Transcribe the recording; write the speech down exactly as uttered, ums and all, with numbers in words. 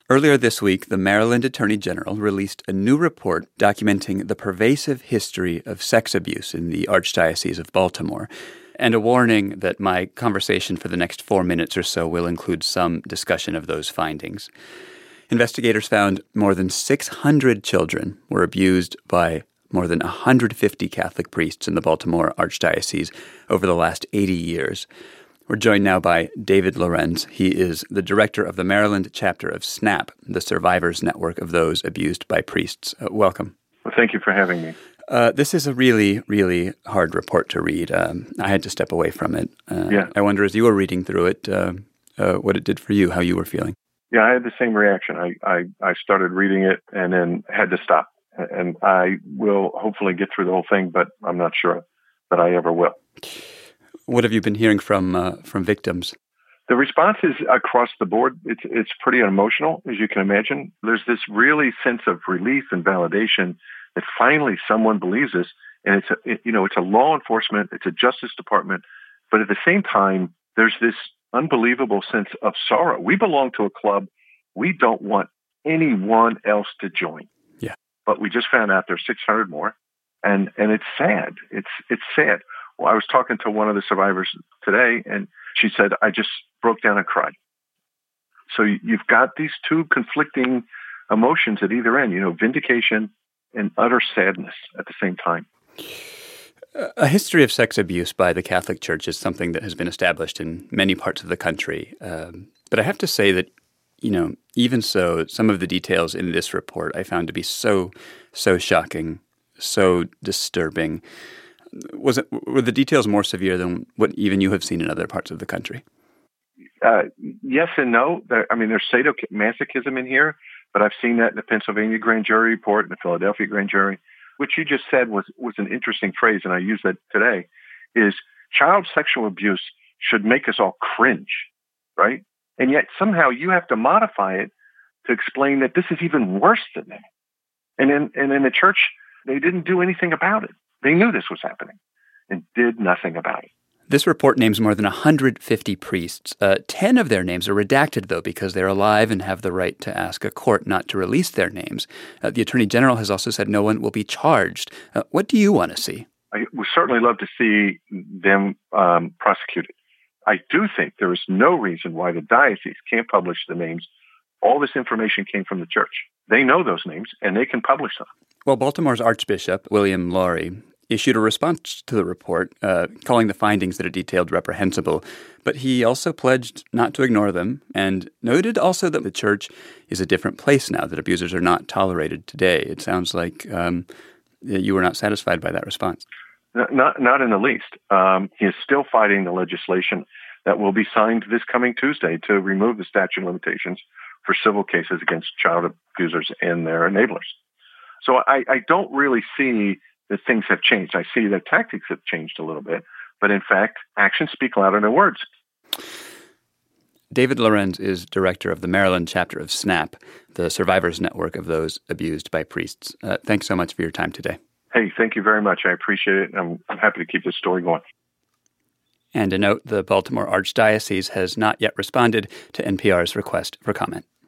Earlier this week, the Maryland Attorney General released a new report documenting the pervasive history of sex abuse in the Archdiocese of Baltimore, and a warning that my conversation for the next four minutes or so will include some discussion of those findings. Investigators found more than six hundred children were abused by more than one hundred fifty Catholic priests in the Baltimore Archdiocese over the last eighty years. We're joined now by David Lorenz. He is the director of the Maryland chapter of SNAP, the Survivors Network of Those Abused by Priests. Uh, welcome. Well, thank you for having me. Uh, this is a really, really hard report to read. Um, I had to step away from it. Uh, yeah. I wonder, as you were reading through it, uh, uh, what it did for you, how you were feeling. Yeah, I had the same reaction. I, I, I started reading it and then had to stop. And I will hopefully get through the whole thing, but I'm not sure that I ever will. What have you been hearing from uh, from victims? The response is across the board. It's it's pretty emotional, as you can imagine. There's this really sense of relief and validation that finally someone believes this, and it's a it, you know it's a law enforcement, it's a Justice Department, but at the same time, there's this unbelievable sense of sorrow. We belong to a club we don't want anyone else to join. Yeah, but we just found out there's six hundred more, and and it's sad. It's it's sad. Well, I was talking to one of the survivors today, and she said, I just broke down and cried. So you've got these two conflicting emotions at either end, you know, vindication and utter sadness at the same time. A history of sex abuse by the Catholic Church is something that has been established in many parts of the country. Um, but I have to say that, you know, even so, some of the details in this report I found to be so, so shocking, so disturbing. Was it, were the details more severe than what even you have seen in other parts of the country? Uh, yes and no. There, I mean, there's sadomasochism in here, but I've seen that in the Pennsylvania grand jury report and the Philadelphia grand jury. What you just said was, was an interesting phrase, and I use that today, is child sexual abuse should make us all cringe, right? And yet somehow you have to modify it to explain that this is even worse than that. And in, and in the church, they didn't do anything about it. They knew this was happening and did nothing about it. This report names more than one hundred fifty priests. Uh, ten of their names are redacted, though, because they're alive and have the right to ask a court not to release their names. Uh, the Attorney General has also said no one will be charged. Uh, what do you want to see? I would certainly love to see them um, prosecuted. I do think there is no reason why the diocese can't publish the names. All this information came from the church. They know those names, and they can publish them. Well, Baltimore's Archbishop, William Lowry, issued a response to the report, uh, calling the findings that it detailed reprehensible, but he also pledged not to ignore them and noted also that the church is a different place now, that abusers are not tolerated today. It sounds like um, you were not satisfied by that response. Not, not in the least. Um, he is still fighting the legislation that will be signed this coming Tuesday to remove the statute of limitations for civil cases against child abusers and their enablers. So I, I don't really see that things have changed. I see that tactics have changed a little bit, but in fact, actions speak louder than words. David Lorenz is director of the Maryland chapter of SNAP, the Survivors Network of Those Abused by Priests. Uh, thanks so much for your time today. Hey, thank you very much. I appreciate it. I'm, I'm happy to keep this story going. And a note, the Baltimore Archdiocese has not yet responded to N P R's request for comment.